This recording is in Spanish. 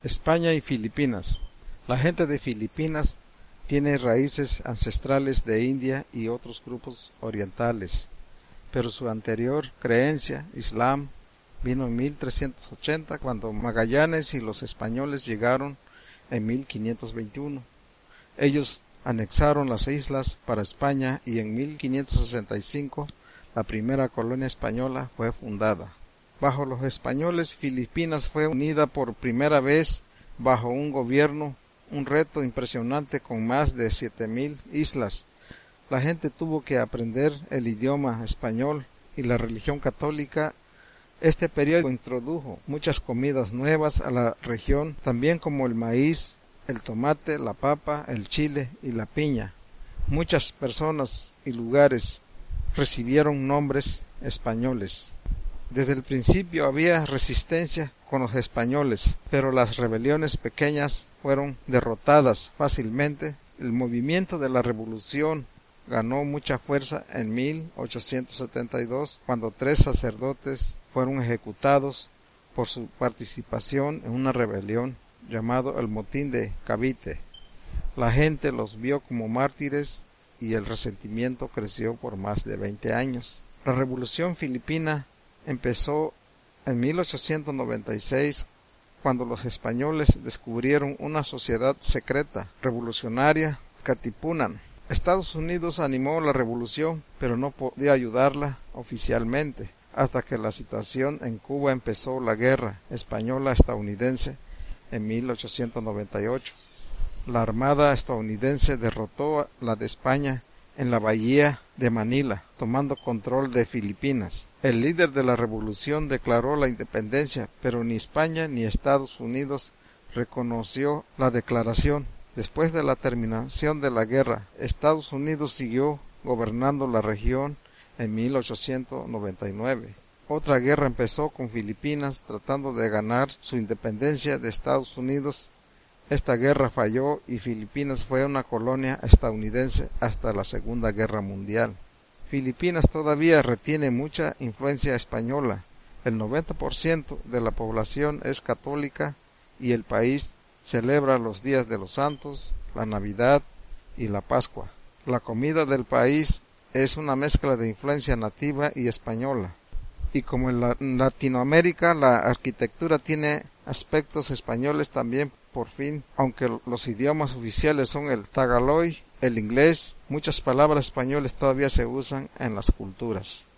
España y Filipinas. La gente de Filipinas tiene raíces ancestrales de India y otros grupos orientales, pero su anterior creencia, Islam, vino en 1380 cuando Magallanes y los españoles llegaron en 1521. Ellos anexaron las islas para España y en 1565 la primera colonia española fue fundada. Bajo los españoles, Filipinas fue unida por primera vez bajo un gobierno, un reto impresionante con más de 7,000 islas. La gente tuvo que aprender el idioma español y la religión católica. Este periodo introdujo muchas comidas nuevas a la región, también como el maíz, el tomate, la papa, el chile y la piña. Muchas personas y lugares recibieron nombres españoles. Desde el principio había resistencia con los españoles, pero las rebeliones pequeñas fueron derrotadas fácilmente. El movimiento de la revolución ganó mucha fuerza en 1872, cuando 3 sacerdotes fueron ejecutados por su participación en una rebelión llamado el Motín de Cavite. La gente los vio como mártires y el resentimiento creció por más de 20 años. La revolución filipina empezó en 1896, cuando los españoles descubrieron una sociedad secreta revolucionaria, Katipunan. Estados Unidos animó la revolución, pero no podía ayudarla oficialmente, hasta que la situación en Cuba empezó la guerra española-estadounidense en 1898. La Armada estadounidense derrotó a la de España en la bahía de Manila, tomando control de Filipinas. El líder de la revolución declaró la independencia, pero ni España ni Estados Unidos reconoció la declaración. Después de la terminación de la guerra, Estados Unidos siguió gobernando la región en 1899. Otra guerra empezó con Filipinas tratando de ganar su independencia de Estados Unidos. Esta guerra falló y Filipinas fue una colonia estadounidense hasta la Segunda Guerra Mundial. Filipinas todavía retiene mucha influencia española. El 90% de la población es católica y el país celebra los días de los santos, la Navidad y la Pascua. La comida del país es una mezcla de influencia nativa y española. Y como en Latinoamérica la arquitectura tiene aspectos españoles también, por fin, aunque los idiomas oficiales son el tagalog, el inglés, muchas palabras españolas todavía se usan en las culturas.